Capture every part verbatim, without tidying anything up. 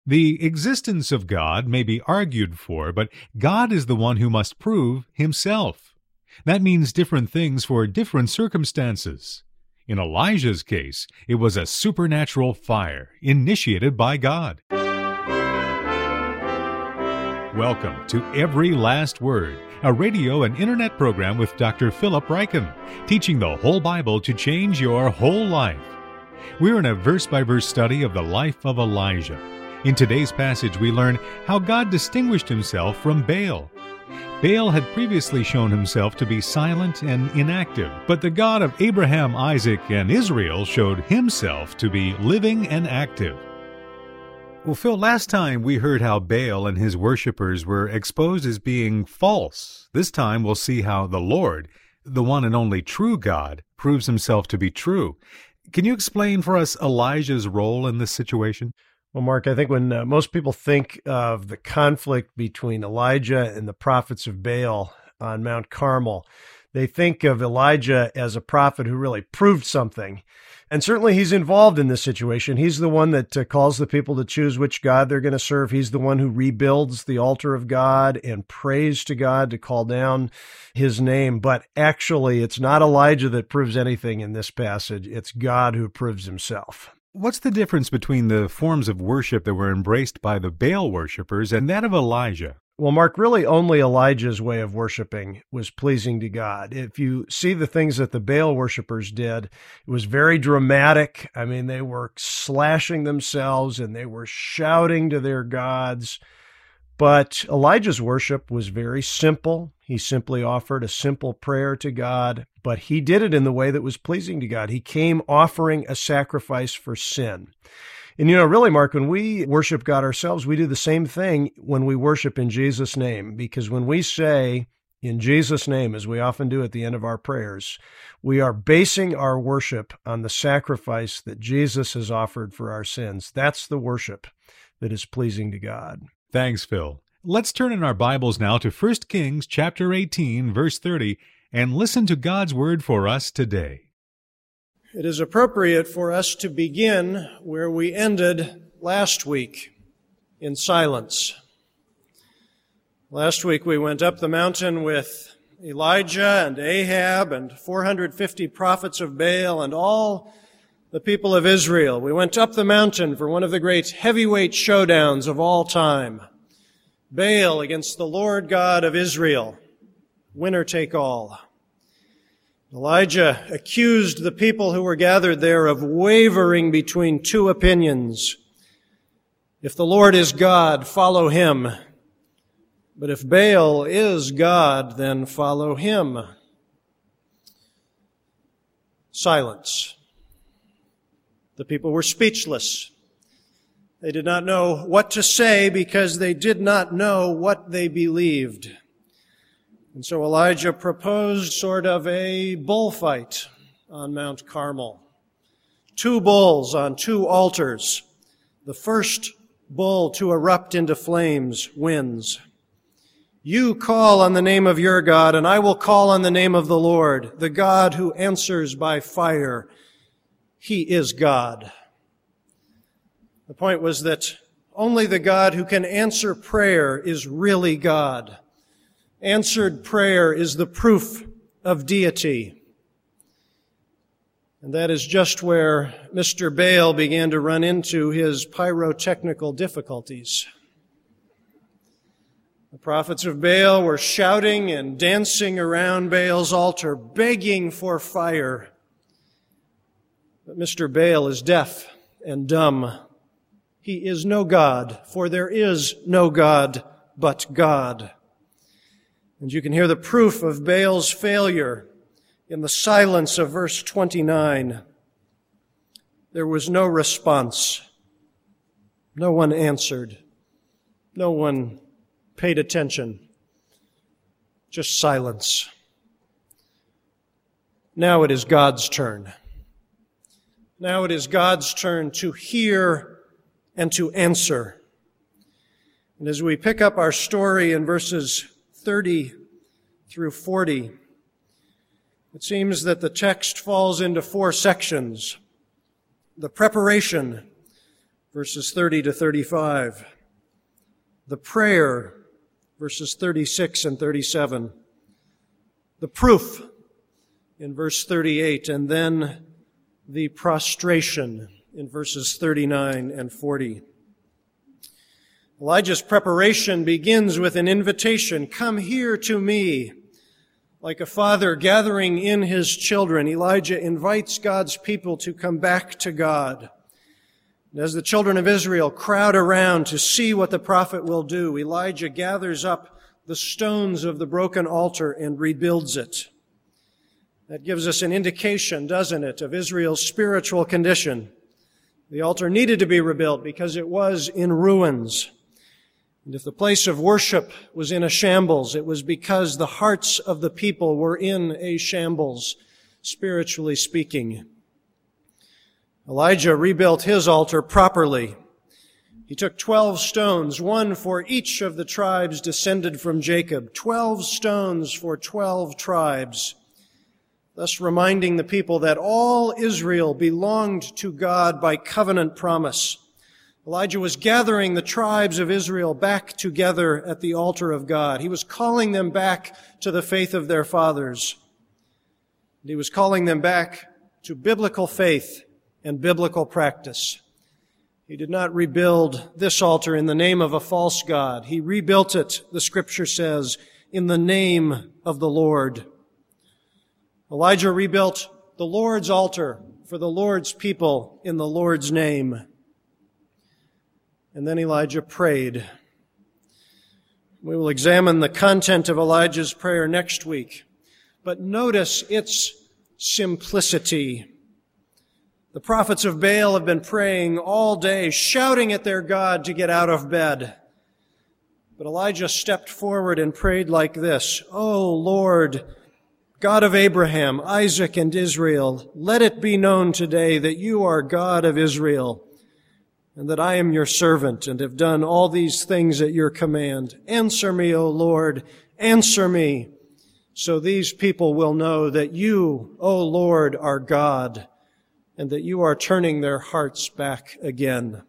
The existence of God may be argued for, but God is the one who must prove himself. That means different things for different circumstances. In Elijah's case, it was a supernatural fire initiated by God. Welcome to Every Last Word, a radio and internet program with Doctor Philip Ryken, teaching the whole Bible to change your whole life. We're in a verse-by-verse study of the life of Elijah. In today's passage, we learn how God distinguished himself from Baal. Baal had previously shown himself to be silent and inactive, but the God of Abraham, Isaac, and Israel showed himself to be living and active. Well, Phil, last time we heard how Baal and his worshippers were exposed as being false. This time we'll see how the Lord, the one and only true God, proves himself to be true. Can you explain for us Elijah's role in this situation? Well, Mark, I think when uh, most people think of the conflict between Elijah and the prophets of Baal on Mount Carmel, they think of Elijah as a prophet who really proved something. And certainly he's involved in this situation. He's the one that uh, calls the people to choose which God they're going to serve. He's the one who rebuilds the altar of God and prays to God to call down his name. But actually, it's not Elijah that proves anything in this passage. It's God who proves himself. What's the difference between the forms of worship that were embraced by the Baal worshippers and that of Elijah? Well, Mark, really only Elijah's way of worshiping was pleasing to God. If you see the things that the Baal worshipers did, it was very dramatic. I mean, they were slashing themselves and they were shouting to their gods. But Elijah's worship was very simple. He simply offered a simple prayer to God, but he did it in the way that was pleasing to God. He came offering a sacrifice for sin. And, you know, really, Mark, when we worship God ourselves, we do the same thing when we worship in Jesus' name, because when we say, in Jesus' name, as we often do at the end of our prayers, we are basing our worship on the sacrifice that Jesus has offered for our sins. That's the worship that is pleasing to God. Thanks, Phil. Let's turn in our Bibles now to First Kings chapter eighteen, verse thirty, and listen to God's word for us today. It is appropriate for us to begin where we ended last week, in silence. Last week we went up the mountain with Elijah and Ahab and four hundred fifty prophets of Baal and all the people of Israel. We went up the mountain for one of the great heavyweight showdowns of all time. Baal against the Lord God of Israel. Winner take all. Elijah accused the people who were gathered there of wavering between two opinions. If the Lord is God, follow him. But if Baal is God, then follow him. Silence. The people were speechless. They did not know what to say because they did not know what they believed. And so Elijah proposed sort of a bullfight on Mount Carmel. Two bulls on two altars. The first bull to erupt into flames wins. You call on the name of your God, and I will call on the name of the Lord, the God who answers by fire. He is God. The point was that only the God who can answer prayer is really God. Answered prayer is the proof of deity. And that is just where Mister Baal began to run into his pyrotechnical difficulties. The prophets of Baal were shouting and dancing around Baal's altar, begging for fire. But Mister Baal is deaf and dumb. He is no God, for there is no God but God. And you can hear the proof of Baal's failure in the silence of verse twenty-nine. There was no response. No one answered. No one paid attention. Just silence. Now it is God's turn. Now it is God's turn to hear and to answer. And as we pick up our story in verses thirty through forty, it seems that the text falls into four sections. The preparation verses thirty to thirty-five. The prayer, verses thirty-six and thirty-seven. The proof, in verse thirty-eight, and then the prostration in verses thirty-nine and forty. Elijah's preparation begins with an invitation, "Come here to me." Like a father gathering in his children, Elijah invites God's people to come back to God. And as the children of Israel crowd around to see what the prophet will do, Elijah gathers up the stones of the broken altar and rebuilds it. That gives us an indication, doesn't it, of Israel's spiritual condition. The altar needed to be rebuilt because it was in ruins. And if the place of worship was in a shambles, it was because the hearts of the people were in a shambles, spiritually speaking. Elijah rebuilt his altar properly. He took twelve stones, one for each of the tribes descended from Jacob, twelve stones for twelve tribes, thus reminding the people that all Israel belonged to God by covenant promise. Elijah was gathering the tribes of Israel back together at the altar of God. He was calling them back to the faith of their fathers. And he was calling them back to biblical faith and biblical practice. He did not rebuild this altar in the name of a false god. He rebuilt it, the Scripture says, in the name of the Lord. Elijah rebuilt the Lord's altar for the Lord's people in the Lord's name. And then Elijah prayed. We will examine the content of Elijah's prayer next week, but notice its simplicity. The prophets of Baal have been praying all day, shouting at their God to get out of bed. But Elijah stepped forward and prayed like this: "O Lord, God of Abraham, Isaac, and Israel, let it be known today that you are God of Israel, and that I am your servant and have done all these things at your command. Answer me, O Lord, answer me, so these people will know that you, O Lord, are God, and that you are turning their hearts back again."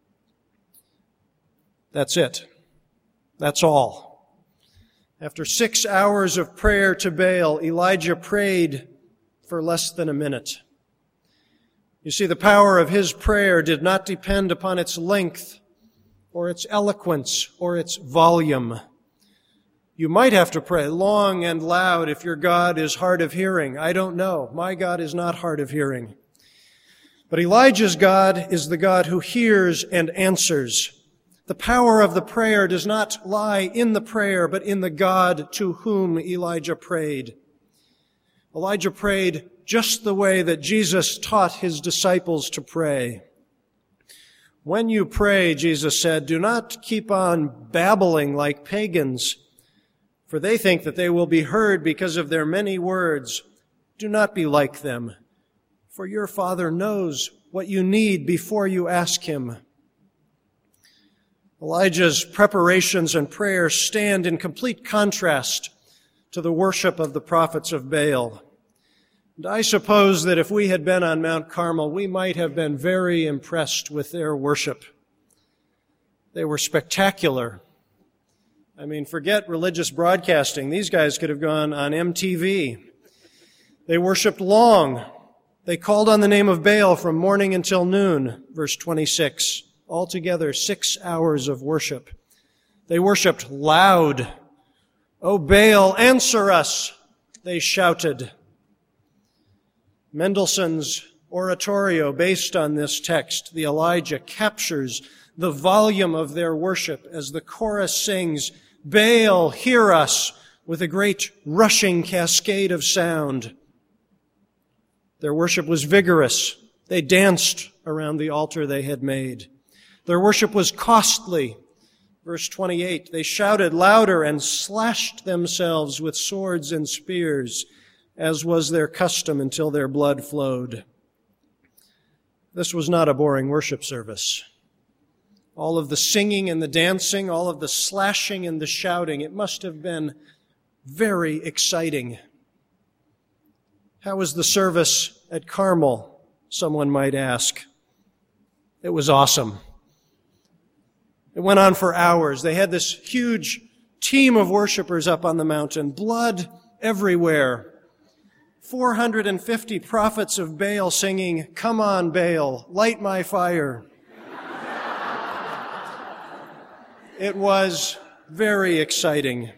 That's it. That's all. After six hours of prayer to Baal, Elijah prayed for less than a minute. You see, the power of his prayer did not depend upon its length or its eloquence or its volume. You might have to pray long and loud if your God is hard of hearing. I don't know. My God is not hard of hearing. But Elijah's God is the God who hears and answers. The power of the prayer does not lie in the prayer, but in the God to whom Elijah prayed. Elijah prayed just the way that Jesus taught his disciples to pray. When you pray, Jesus said, do not keep on babbling like pagans, for they think that they will be heard because of their many words. Do not be like them, for your Father knows what you need before you ask him. Elijah's preparations and prayers stand in complete contrast to the worship of the prophets of Baal. And I suppose that if we had been on Mount Carmel, we might have been very impressed with their worship. They were spectacular. I mean, forget religious broadcasting. These guys could have gone on M T V. They worshiped long. They called on the name of Baal from morning until noon, verse twenty-six. Altogether, six hours of worship. They worshiped loud. "O Baal, answer us," they shouted. Mendelssohn's oratorio based on this text, the Elijah, captures the volume of their worship as the chorus sings, "Baal, hear us," with a great rushing cascade of sound. Their worship was vigorous. They danced around the altar they had made. Their worship was costly. Verse twenty-eight, they shouted louder and slashed themselves with swords and spears, as was their custom until their blood flowed. This was not a boring worship service. All of the singing and the dancing, all of the slashing and the shouting, it must have been very exciting. How was the service at Carmel, someone might ask? It was awesome. It went on for hours. They had this huge team of worshipers up on the mountain, blood everywhere. four hundred fifty prophets of Baal singing, "Come on, Baal, light my fire." It was very exciting.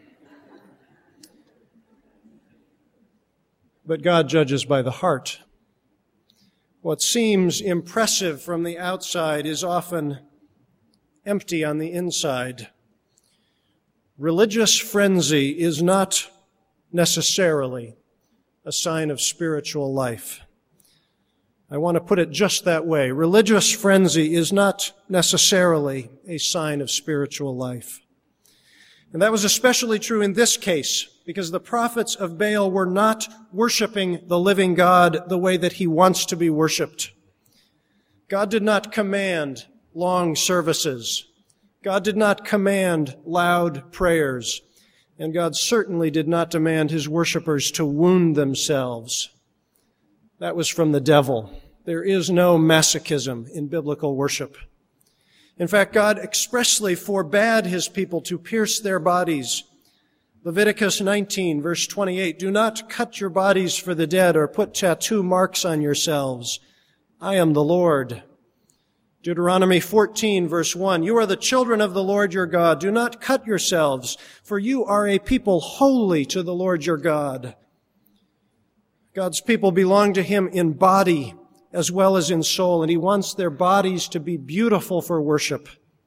But God judges by the heart. What seems impressive from the outside is often empty on the inside. Religious frenzy is not necessarily a sign of spiritual life. I want to put it just that way. Religious frenzy is not necessarily a sign of spiritual life. And that was especially true in this case, because the prophets of Baal were not worshiping the living God the way that he wants to be worshiped. God did not command long services. God did not command loud prayers. And God certainly did not demand his worshipers to wound themselves. That was from the devil. There is no masochism in biblical worship. In fact, God expressly forbade his people to pierce their bodies. Leviticus nineteen, verse twenty-eight, "Do not cut your bodies for the dead or put tattoo marks on yourselves. I am the Lord." Deuteronomy fourteen, verse one, "You are the children of the Lord your God. Do not cut yourselves, for you are a people holy to the Lord your God." God's people belong to him in body as well as in soul, and he wants their bodies to be beautiful for worship.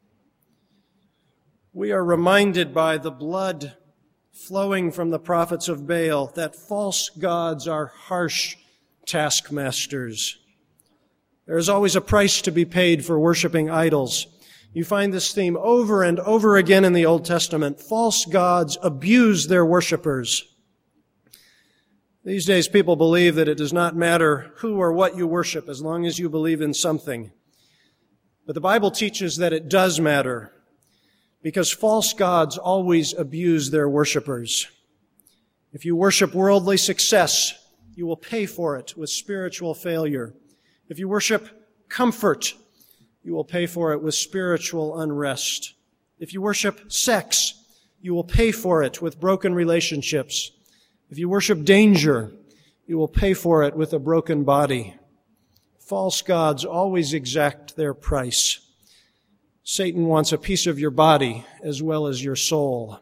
We are reminded by the blood flowing from the prophets of Baal that false gods are harsh taskmasters. There is always a price to be paid for worshiping idols. You find this theme over and over again in the Old Testament. False gods abuse their worshipers. These days, people believe that it does not matter who or what you worship as long as you believe in something. But the Bible teaches that it does matter, because false gods always abuse their worshipers. If you worship worldly success, you will pay for it with spiritual failure. If you worship comfort, you will pay for it with spiritual unrest. If you worship sex, you will pay for it with broken relationships. If you worship danger, you will pay for it with a broken body. False gods always exact their price. Satan wants a piece of your body as well as your soul.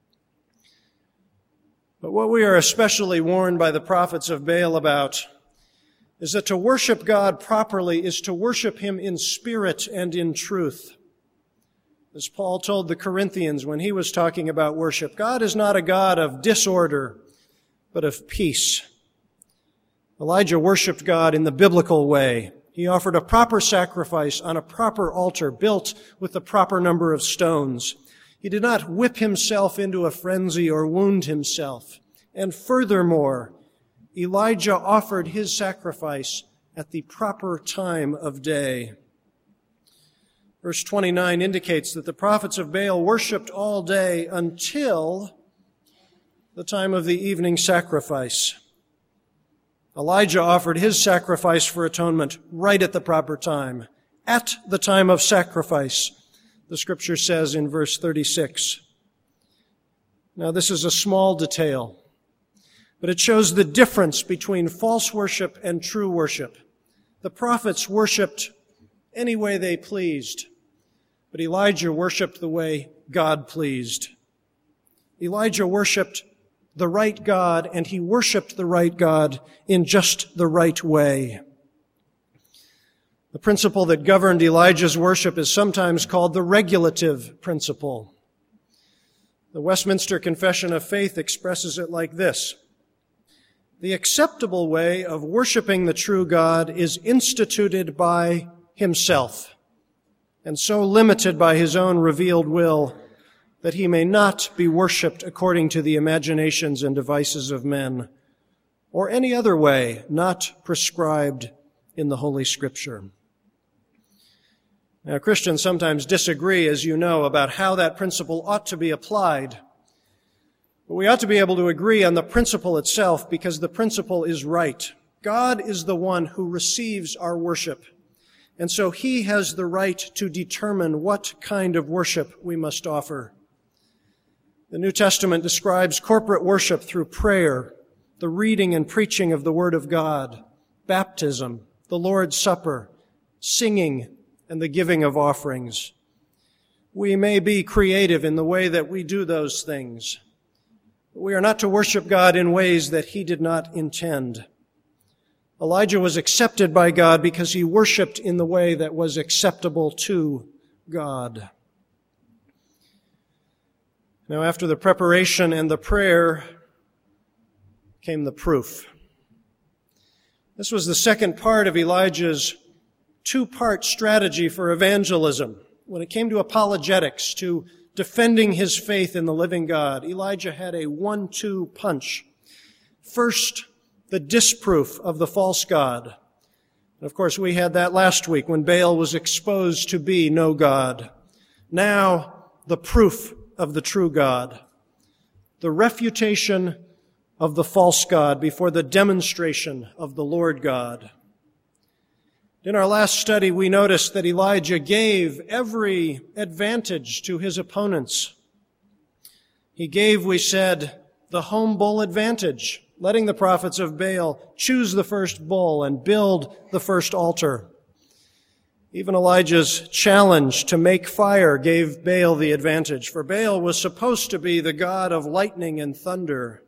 But what we are especially warned by the prophets of Baal about is that to worship God properly is to worship him in spirit and in truth. As Paul told the Corinthians when he was talking about worship, God is not a God of disorder, but of peace. Elijah worshiped God in the biblical way. He offered a proper sacrifice on a proper altar built with the proper number of stones. He did not whip himself into a frenzy or wound himself. And furthermore, Elijah offered his sacrifice at the proper time of day. Verse twenty-nine indicates that the prophets of Baal worshiped all day until the time of the evening sacrifice. Elijah offered his sacrifice for atonement right at the proper time, at the time of sacrifice, the scripture says in verse thirty-six. Now, this is a small detail, but it shows the difference between false worship and true worship. The prophets worshiped any way they pleased, but Elijah worshiped the way God pleased. Elijah worshiped the right God, and he worshiped the right God in just the right way. The principle that governed Elijah's worship is sometimes called the regulative principle. The Westminster Confession of Faith expresses it like this: the acceptable way of worshiping the true God is instituted by himself, and so limited by his own revealed will that he may not be worshipped according to the imaginations and devices of men, or any other way not prescribed in the Holy Scripture. Now, Christians sometimes disagree, as you know, about how that principle ought to be applied. But we ought to be able to agree on the principle itself, because the principle is right. God is the one who receives our worship, and so he has the right to determine what kind of worship we must offer. The New Testament describes corporate worship through prayer, the reading and preaching of the Word of God, baptism, the Lord's Supper, singing, and the giving of offerings. We may be creative in the way that we do those things. We are not to worship God in ways that he did not intend. Elijah was accepted by God because he worshiped in the way that was acceptable to God. Now, after the preparation and the prayer came the proof. This was the second part of Elijah's two-part strategy for evangelism. When it came to apologetics, to defending his faith in the living God, Elijah had a one two punch. First, the disproof of the false god. And of course, we had that last week when Baal was exposed to be no god. Now, the proof of the true God. The refutation of the false god before the demonstration of the Lord God. In our last study, we noticed that Elijah gave every advantage to his opponents. He gave, we said, the home bull advantage, letting the prophets of Baal choose the first bull and build the first altar. Even Elijah's challenge to make fire gave Baal the advantage, for Baal was supposed to be the god of lightning and thunder.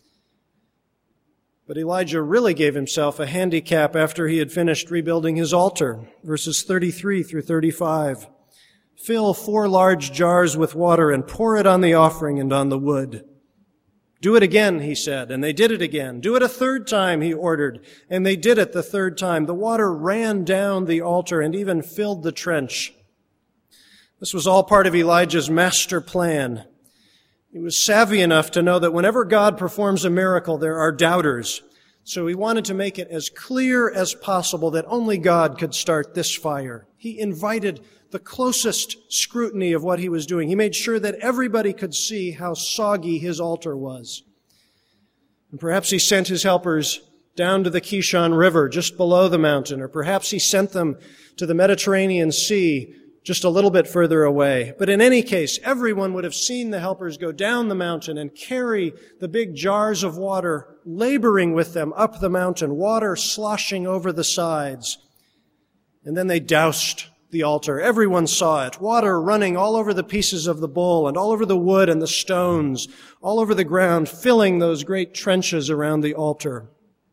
But Elijah really gave himself a handicap after he had finished rebuilding his altar. Verses thirty-three through thirty-five. Fill four large jars with water and pour it on the offering and on the wood. Do it again, he said, and they did it again. Do it a third time, he ordered, and they did it the third time. The water ran down the altar and even filled the trench. This was all part of Elijah's master plan. He was savvy enough to know that whenever God performs a miracle, there are doubters. So he wanted to make it as clear as possible that only God could start this fire. He invited the closest scrutiny of what he was doing. He made sure that everybody could see how soggy his altar was. And perhaps he sent his helpers down to the Kishon River just below the mountain, or perhaps he sent them to the Mediterranean Sea just a little bit further away. But in any case, everyone would have seen the helpers go down the mountain and carry the big jars of water, laboring with them up the mountain, water sloshing over the sides. And then they doused the altar. Everyone saw it. Water running all over the pieces of the bull and all over the wood and the stones, all over the ground, filling those great trenches around the altar.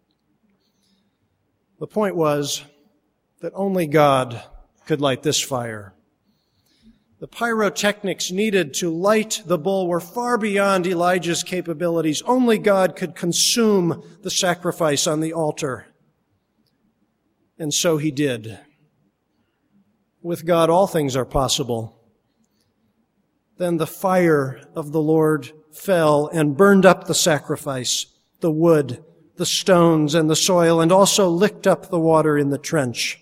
The point was that only God could light this fire. The pyrotechnics needed to light the bull were far beyond Elijah's capabilities. Only God could consume the sacrifice on the altar. And so he did. With God, all things are possible. Then the fire of the Lord fell and burned up the sacrifice, the wood, the stones, and the soil, and also licked up the water in the trench.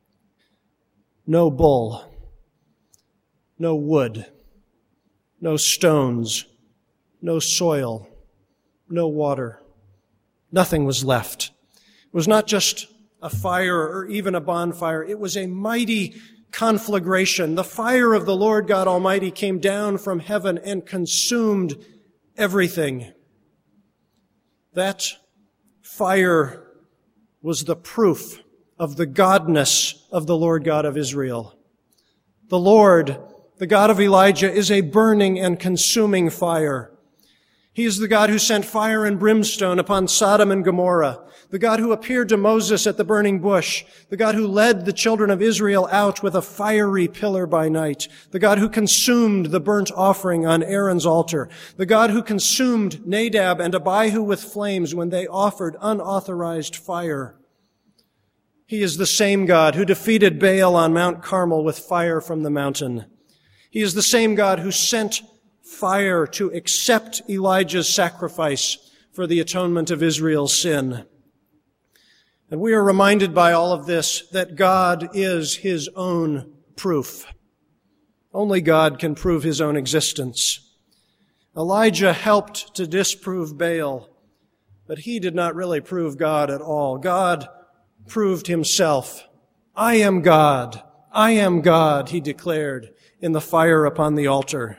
No bull, no wood, no stones, no soil, no water. Nothing was left. It was not just a fire or even a bonfire. It was a mighty conflagration. The fire of the Lord God Almighty came down from heaven and consumed everything. That fire was the proof of the godness of the Lord God of Israel. The Lord, the God of Elijah, is a burning and consuming fire. He is the God who sent fire and brimstone upon Sodom and Gomorrah, the God who appeared to Moses at the burning bush, the God who led the children of Israel out with a fiery pillar by night, the God who consumed the burnt offering on Aaron's altar, the God who consumed Nadab and Abihu with flames when they offered unauthorized fire. He is the same God who defeated Baal on Mount Carmel with fire from the mountain. He is the same God who sent fire to accept Elijah's sacrifice for the atonement of Israel's sin. And we are reminded by all of this that God is his own proof. Only God can prove his own existence. Elijah helped to disprove Baal, but he did not really prove God at all. God proved himself I am God. I am God, he declared in the fire upon the altar.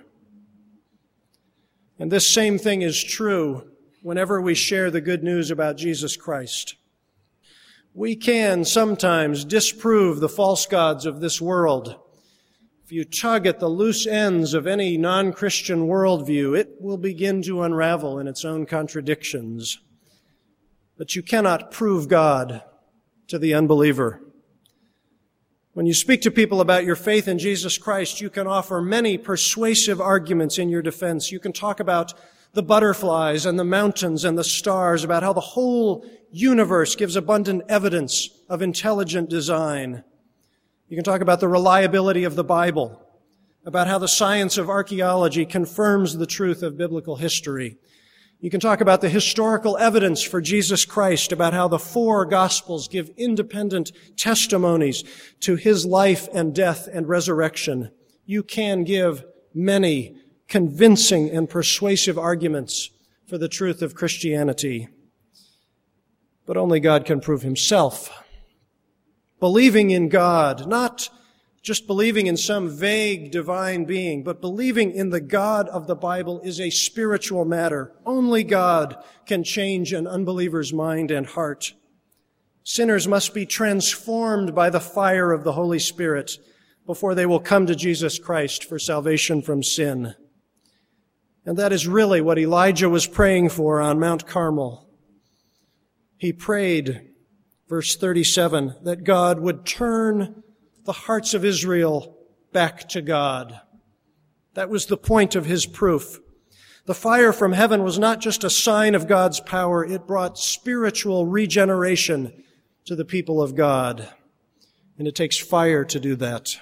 And this same thing is true whenever we share the good news about Jesus Christ. We can sometimes disprove the false gods of this world. If you tug at the loose ends of any non-Christian worldview, it will begin to unravel in its own contradictions. But you cannot prove God to the unbeliever. When you speak to people about your faith in Jesus Christ, you can offer many persuasive arguments in your defense. You can talk about the butterflies and the mountains and the stars, about how the whole universe gives abundant evidence of intelligent design. You can talk about the reliability of the Bible, about how the science of archaeology confirms the truth of biblical history. You can talk about the historical evidence for Jesus Christ, about how the four Gospels give independent testimonies to his life and death and resurrection. You can give many convincing and persuasive arguments for the truth of Christianity. But only God can prove himself. Believing in God, not just believing in some vague divine being, but believing in the God of the Bible is a spiritual matter. Only God can change an unbeliever's mind and heart. Sinners must be transformed by the fire of the Holy Spirit before they will come to Jesus Christ for salvation from sin. And that is really what Elijah was praying for on Mount Carmel. He prayed, verse thirty-seven, that God would turn the hearts of Israel back to God. That was the point of his proof. The fire from heaven was not just a sign of God's power, it brought spiritual regeneration to the people of God. And it takes fire to do that.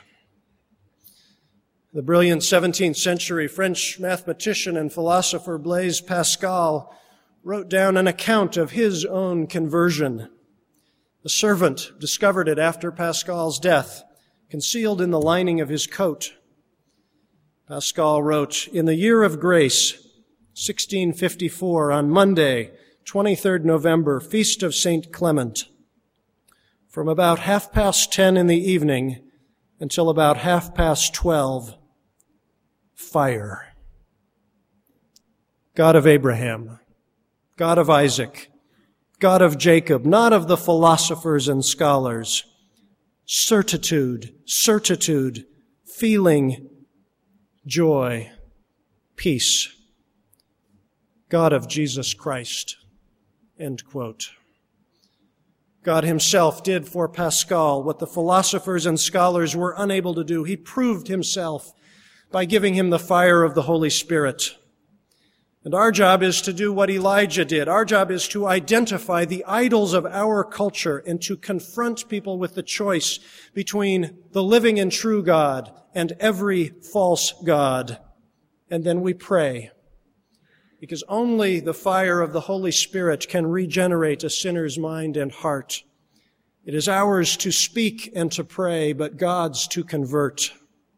The brilliant seventeenth century French mathematician and philosopher Blaise Pascal wrote down an account of his own conversion. A servant discovered it after Pascal's death, concealed in the lining of his coat. Pascal wrote, "In the year of grace, sixteen fifty-four, on Monday, twenty-third November, feast of Saint Clement, from about half past ten in the evening until about half past twelve, fire. God of Abraham, God of Isaac, God of Jacob, not of the philosophers and scholars, certitude, certitude, feeling, joy, peace. God of Jesus Christ." End quote. God himself did for Pascal what the philosophers and scholars were unable to do. He proved himself by giving him the fire of the Holy Spirit. And our job is to do what Elijah did. Our job is to identify the idols of our culture and to confront people with the choice between the living and true God and every false god. And then we pray, because only the fire of the Holy Spirit can regenerate a sinner's mind and heart. It is ours to speak and to pray, but God's to convert.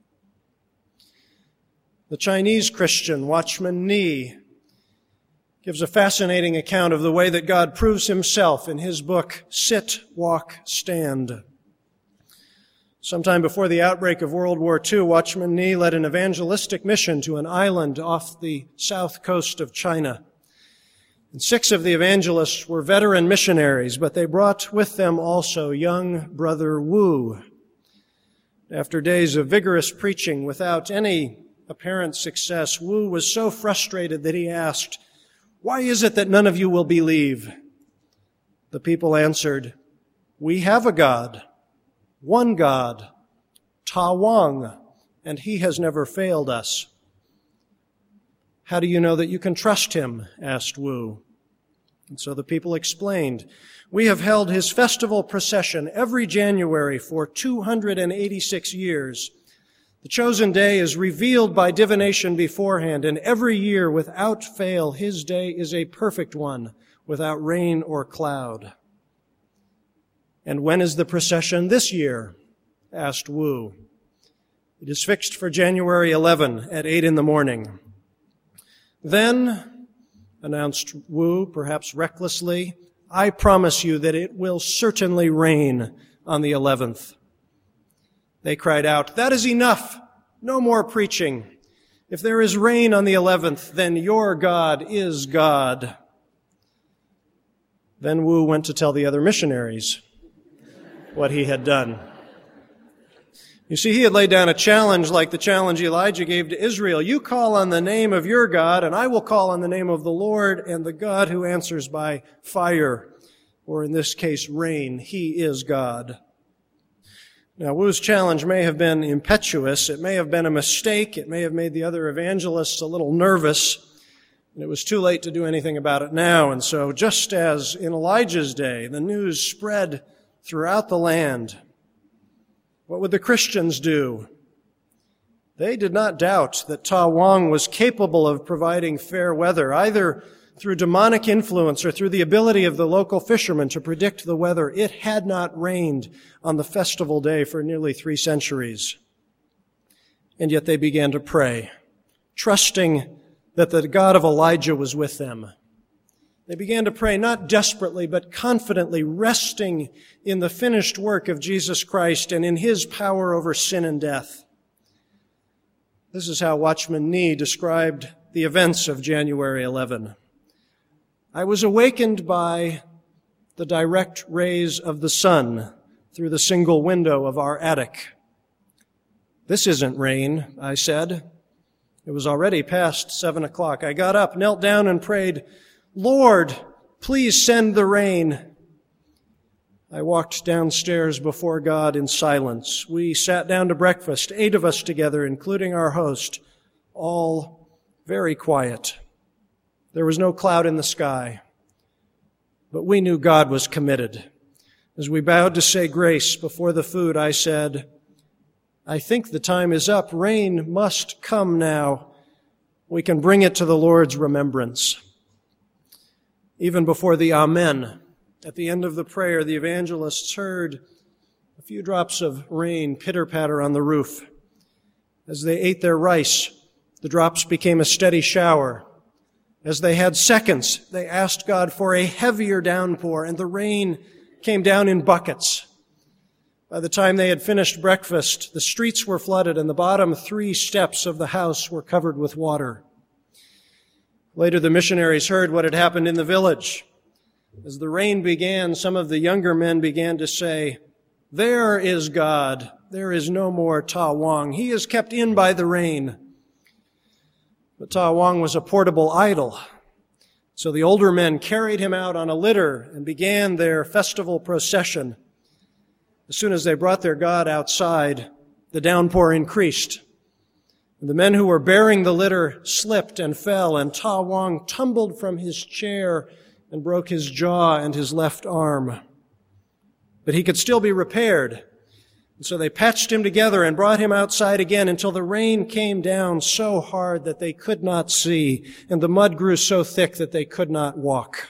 The Chinese Christian Watchman Nee gives a fascinating account of the way that God proves himself in his book, Sit, Walk, Stand. Sometime before the outbreak of World War Two, Watchman Nee led an evangelistic mission to an island off the south coast of China. And six of the evangelists were veteran missionaries, but they brought with them also young brother Wu. After days of vigorous preaching without any apparent success, Wu was so frustrated that he asked, "Why is it that none of you will believe?" The people answered, "We have a God, one God, Ta Wang, and he has never failed us." "How do you know that you can trust him?" asked Wu. And so the people explained, "We have held his festival procession every January for two hundred eighty-six years. The chosen day is revealed by divination beforehand, and every year, without fail, his day is a perfect one, without rain or cloud." "And when is the procession this year?" asked Wu. "It is fixed for January eleventh at eight in the morning." "Then," announced Wu, perhaps recklessly, "I promise you that it will certainly rain on the eleventh." They cried out, "That is enough! No more preaching! If there is rain on the eleventh, then your God is God." Then Wu went to tell the other missionaries what he had done. You see, he had laid down a challenge like the challenge Elijah gave to Israel. You call on the name of your God, and I will call on the name of the Lord, and the God who answers by fire, or in this case, rain. He is God. Now, Wu's challenge may have been impetuous. It may have been a mistake. It may have made the other evangelists a little nervous. And it was too late to do anything about it now. And so, just as in Elijah's day, the news spread throughout the land, what would the Christians do? They did not doubt that Ta Wang was capable of providing fair weather, either through demonic influence or through the ability of the local fishermen to predict the weather. It had not rained on the festival day for nearly three centuries. And yet they began to pray, trusting that the God of Elijah was with them. They began to pray not desperately, but confidently, resting in the finished work of Jesus Christ and in His power over sin and death. This is how Watchman Nee described the events of January eleventh. I was awakened by the direct rays of the sun through the single window of our attic. "This isn't rain," I said. It was already past seven o'clock. I got up, knelt down, and prayed, "Lord, please send the rain." I walked downstairs before God in silence. We sat down to breakfast, eight of us together, including our host, all very quiet. There was no cloud in the sky, but we knew God was committed. As we bowed to say grace before the food, I said, "I think the time is up. Rain must come now. We can bring it to the Lord's remembrance." Even before the Amen, at the end of the prayer, the evangelists heard a few drops of rain pitter-patter on the roof. As they ate their rice, the drops became a steady shower. As they had seconds, they asked God for a heavier downpour, and the rain came down in buckets. By the time they had finished breakfast, the streets were flooded, and the bottom three steps of the house were covered with water. Later, the missionaries heard what had happened in the village. As the rain began, some of the younger men began to say, "There is God. There is no more Ta Wang. He is kept in by the rain." But Ta Wang was a portable idol. So the older men carried him out on a litter and began their festival procession. As soon as they brought their God outside, the downpour increased. And the men who were bearing the litter slipped and fell, and Ta Wang tumbled from his chair and broke his jaw and his left arm. But he could still be repaired. And so they patched him together and brought him outside again until the rain came down so hard that they could not see, and the mud grew so thick that they could not walk.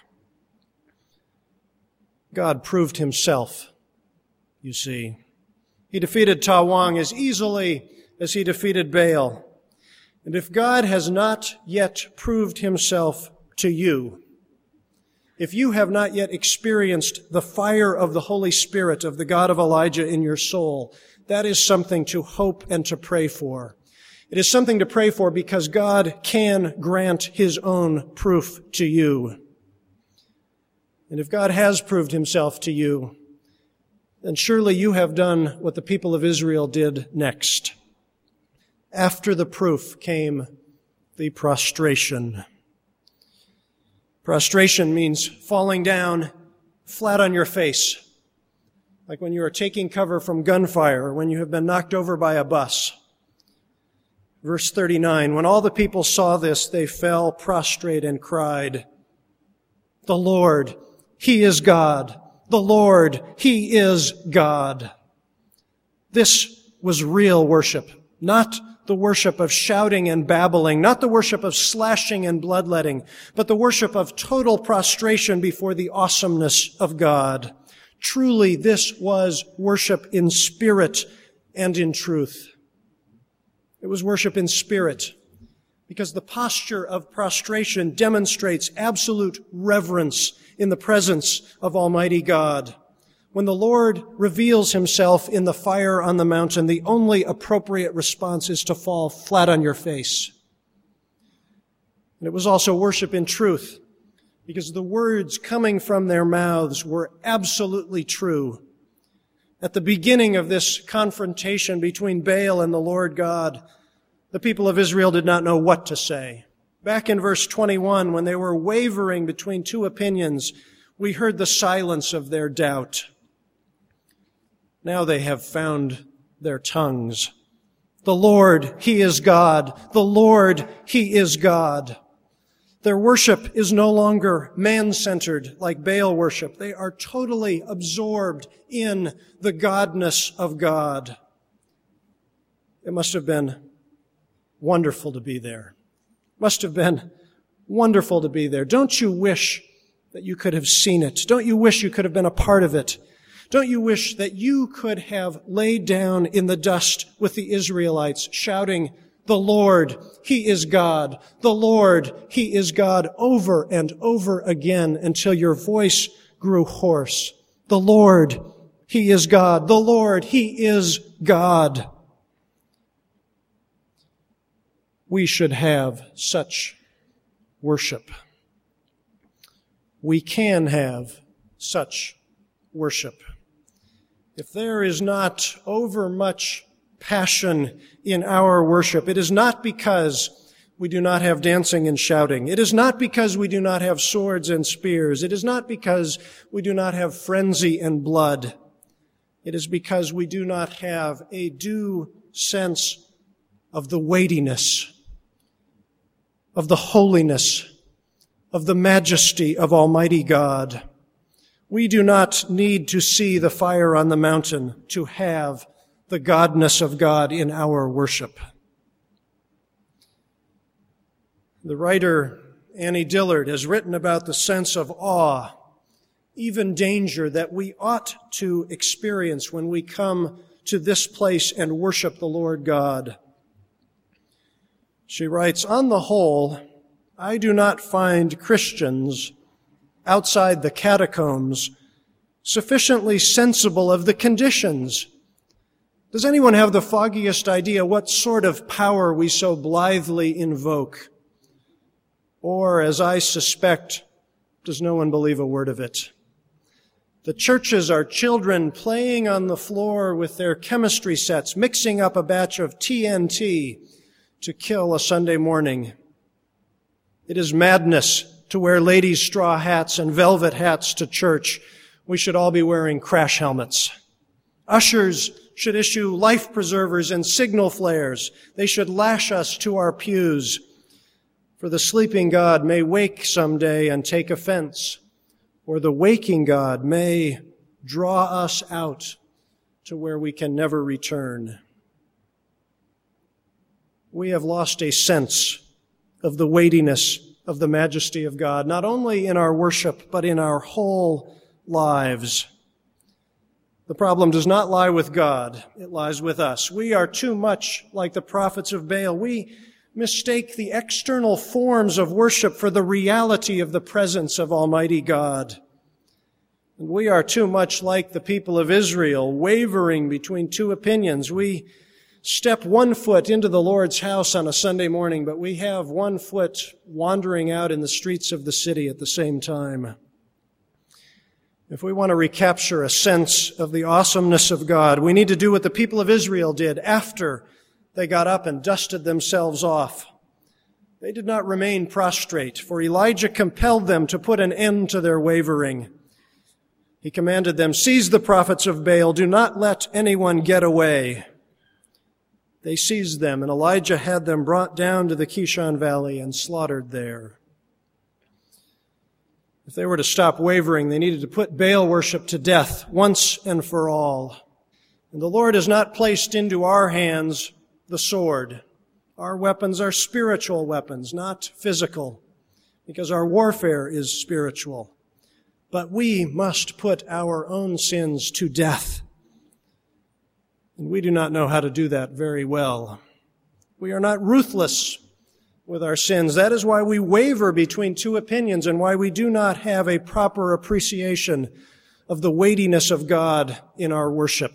God proved Himself, you see. He defeated Ta Wang as easily as He defeated Baal. And if God has not yet proved Himself to you, if you have not yet experienced the fire of the Holy Spirit of the God of Elijah in your soul, that is something to hope and to pray for. It is something to pray for because God can grant His own proof to you. And if God has proved Himself to you, then surely you have done what the people of Israel did next. After the proof came the prostration. Prostration means falling down flat on your face, like when you are taking cover from gunfire or when you have been knocked over by a bus. Verse thirty-nine, when all the people saw this, they fell prostrate and cried, "The Lord, He is God. The Lord, He is God." This was real worship, not the worship of shouting and babbling, not the worship of slashing and bloodletting, but the worship of total prostration before the awesomeness of God. Truly, this was worship in spirit and in truth. It was worship in spirit, because the posture of prostration demonstrates absolute reverence in the presence of Almighty God. When the Lord reveals himself in the fire on the mountain, the only appropriate response is to fall flat on your face. And it was also worship in truth, because the words coming from their mouths were absolutely true. At the beginning of this confrontation between Baal and the Lord God, the people of Israel did not know what to say. Back in verse twenty-one, when they were wavering between two opinions, we heard the silence of their doubt. Now they have found their tongues. The Lord, He is God. The Lord, He is God. Their worship is no longer man-centered like Baal worship. They are totally absorbed in the godness of God. It must have been wonderful to be there. Must have been wonderful to be there. Don't you wish that you could have seen it? Don't you wish you could have been a part of it? Don't you wish that you could have laid down in the dust with the Israelites, shouting, "The Lord, He is God. The Lord, He is God," over and over again until your voice grew hoarse. The Lord, He is God. The Lord, He is God. We should have such worship. We can have such worship. If there is not overmuch passion in our worship, it is not because we do not have dancing and shouting. It is not because we do not have swords and spears. It is not because we do not have frenzy and blood. It is because we do not have a due sense of the weightiness, of the holiness, of the majesty of Almighty God. We do not need to see the fire on the mountain to have the godness of God in our worship. The writer Annie Dillard has written about the sense of awe, even danger, that we ought to experience when we come to this place and worship the Lord God. She writes, "On the whole, I do not find Christians outside the catacombs sufficiently sensible of the conditions. Does anyone have the foggiest idea what sort of power we so blithely invoke? Or, as I suspect, does no one believe a word of it? The churches are children playing on the floor with their chemistry sets, mixing up a batch of T N T to kill a Sunday morning. It is madness to wear ladies' straw hats and velvet hats to church. We should all be wearing crash helmets. Ushers should issue life preservers and signal flares. They should lash us to our pews. For the sleeping God may wake someday and take offense, or the waking God may draw us out to where we can never return. We have lost a sense of the weightiness of the majesty of God, not only in our worship, but in our whole lives. The problem does not lie with God. It lies with us. We are too much like the prophets of Baal. We mistake the external forms of worship for the reality of the presence of Almighty God. And we are too much like the people of Israel, wavering between two opinions. We step one foot into the Lord's house on a Sunday morning, but we have one foot wandering out in the streets of the city at the same time. If we want to recapture a sense of the awesomeness of God, we need to do what the people of Israel did after they got up and dusted themselves off. They did not remain prostrate, for Elijah compelled them to put an end to their wavering. He commanded them, "Seize the prophets of Baal, do not let anyone get away." They seized them, and Elijah had them brought down to the Kishon Valley and slaughtered there. If they were to stop wavering, they needed to put Baal worship to death once and for all. And the Lord has not placed into our hands the sword. Our weapons are spiritual weapons, not physical, because our warfare is spiritual. But we must put our own sins to death. And we do not know how to do that very well. We are not ruthless with our sins. That is why we waver between two opinions and why we do not have a proper appreciation of the weightiness of God in our worship.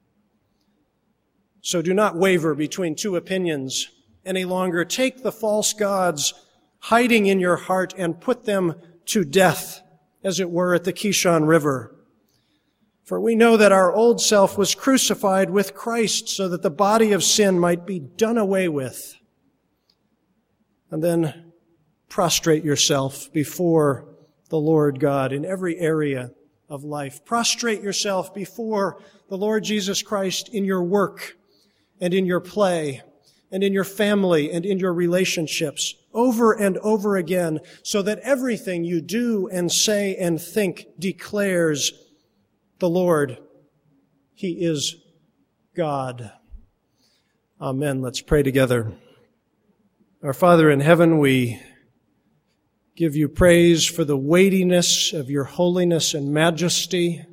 So do not waver between two opinions any longer. Take the false gods hiding in your heart and put them to death, as it were, at the Kishon River. For we know that our old self was crucified with Christ so that the body of sin might be done away with. And then prostrate yourself before the Lord God in every area of life. Prostrate yourself before the Lord Jesus Christ in your work and in your play and in your family and in your relationships over and over again, so that everything you do and say and think declares the Lord. He is God. Amen. Let's pray together. Our Father in heaven, we give you praise for the weightiness of your holiness and majesty,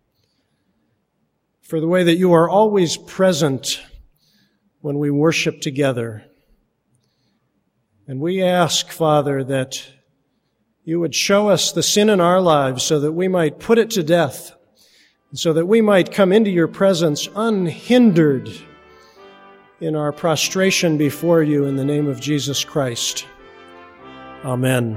for the way that you are always present when we worship together. And we ask, Father, that you would show us the sin in our lives so that we might put it to death, and so that we might come into your presence unhindered in our prostration before you in the name of Jesus Christ. Amen.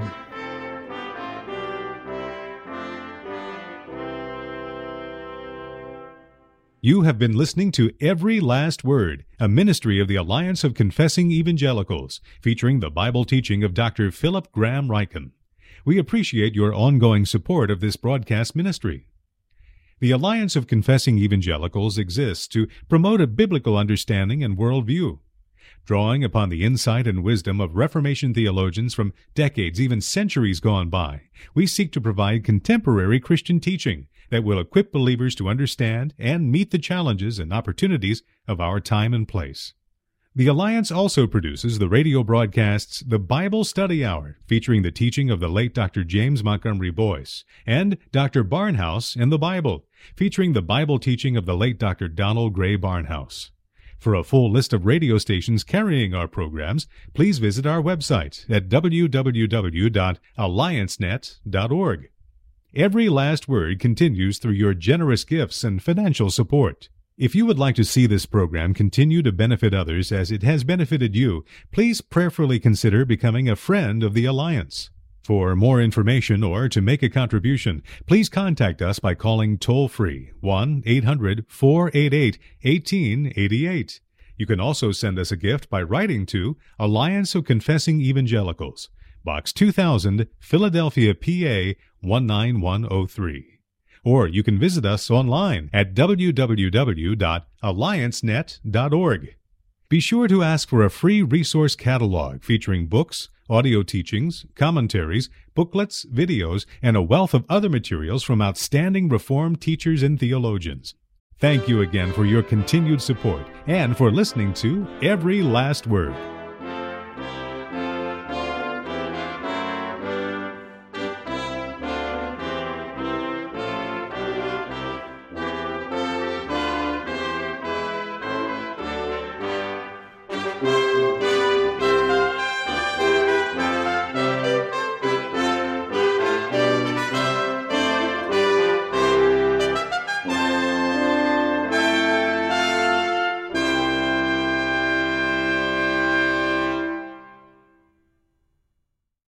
You have been listening to Every Last Word, a ministry of the Alliance of Confessing Evangelicals, featuring the Bible teaching of Doctor Philip Graham Ryken. We appreciate your ongoing support of this broadcast ministry. The Alliance of Confessing Evangelicals exists to promote a biblical understanding and worldview. Drawing upon the insight and wisdom of Reformation theologians from decades, even centuries gone by, we seek to provide contemporary Christian teaching that will equip believers to understand and meet the challenges and opportunities of our time and place. The Alliance also produces the radio broadcasts The Bible Study Hour, featuring the teaching of the late Doctor James Montgomery Boyce, and Doctor Barnhouse and the Bible, featuring the Bible teaching of the late Doctor Donald Gray Barnhouse. For a full list of radio stations carrying our programs, please visit our website at w w w dot alliance net dot org. Every Last Word continues through your generous gifts and financial support. If you would like to see this program continue to benefit others as it has benefited you, please prayerfully consider becoming a friend of the Alliance. For more information or to make a contribution, please contact us by calling toll-free one eight hundred four eight eight one eight eight eight. You can also send us a gift by writing to Alliance of Confessing Evangelicals, Box two thousand, Philadelphia, P A one nine one zero three. Or you can visit us online at w w w dot alliance net dot org. Be sure to ask for a free resource catalog featuring books, audio teachings, commentaries, booklets, videos, and a wealth of other materials from outstanding Reformed teachers and theologians. Thank you again for your continued support and for listening to Every Last Word.